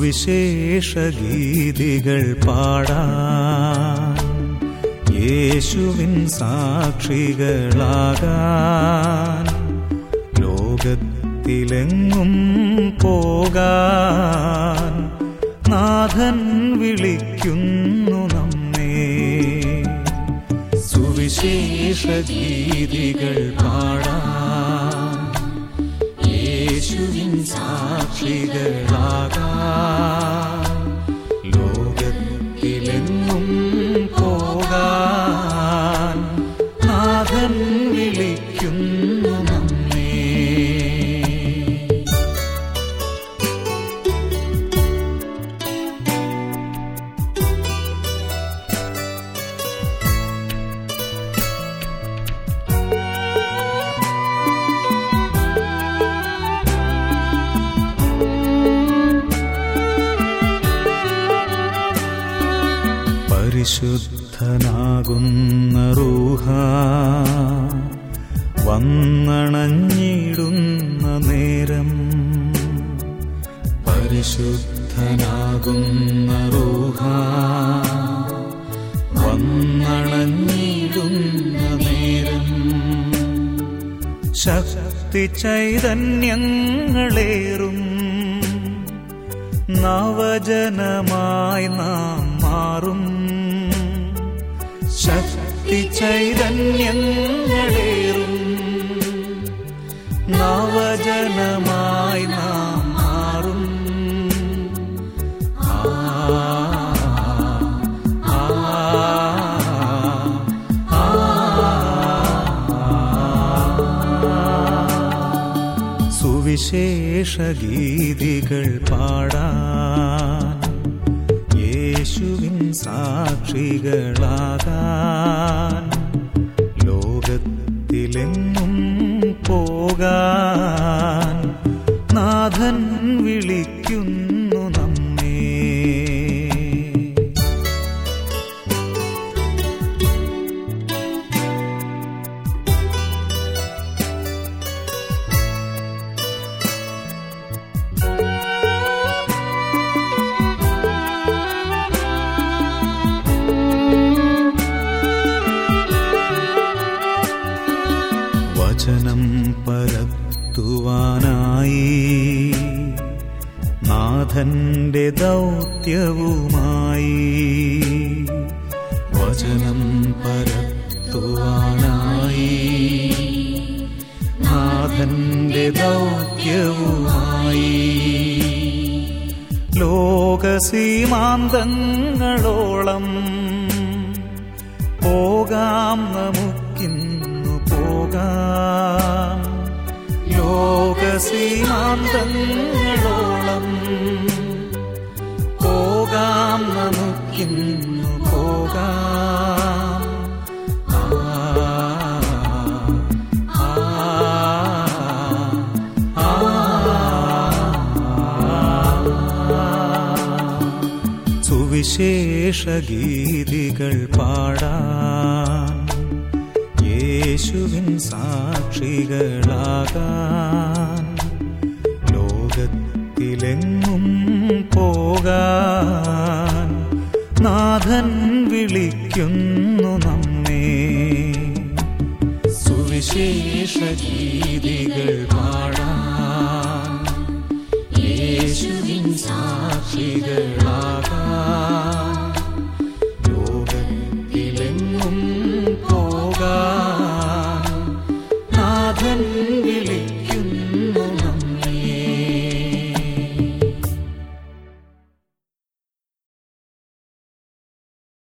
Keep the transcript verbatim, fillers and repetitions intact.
സുവിശേഷ ഗീതികൾ പാടാൻ, യേശുവിൻ സാക്ഷികളാകാൻ, ലോകത്തിലെങ്ങും പോകാൻ നാഥൻ വിളിക്കുന്നു നമ്മെ. സുവിശേഷ ഗീതികൾ പാടാൻ, യേശുവിൻ സാക്ഷികളാകാൻ, ലോകത്തിലെങ്ങും പോകാൻ നാഥൻ വിളിക്കുന്നു നമ്മെ. പരിശുദ്ധനാകുന്ന റൂഹ വന്നണഞ്ഞിടുന്ന നേരം, പരിശുദ്ധനാകുന്ന റൂഹ വന്നണഞ്ഞിടുന്ന നേരം, ശക്തി ചൈതന്യങ്ങളേറും നവജനമായി നാം മാറും. ശക്തി ചൈതന്യങ്ങളേറും നവജനമായി നാം മാറും. ആ ആ ആ സുവിശേഷ ഗീതികൾ പാടാൻ, യേശുവിൻ സാക്ഷികളാകാൻ, ലോകത്തിലെങ്ങും പോകാൻ നാഥൻ വിളിക്കുന്നു നമ്മെ. വചനം പരത്തുവാനായി നാഥന്റെ ദൗത്യവുമായി, വചനം പരത്തുവാനായി നാഥന്റെ ദൗത്യവുമായി, ലോകസീമാന്തങ്ങളോളം പോകാം നമുക്കിന്നു പോകാം. ലോകസീമാന്തങ്ങളോളം പോകാം നമുക്കിന്നു പോകാം. ആ ആ ആ സുവിശേഷ ഗീതികൾ പാടാൻ, യേശുവിൻ സാക്ഷികളാകാൻ, ലോകത്തിലെങ്ങും പോകാൻ നാഥൻ വിളിക്കുന്നു നമ്മെ. സുവിശേഷ ഗീതികൾ പാടാൻ, യേശുവിൻ സാക്ഷികളാകാൻ,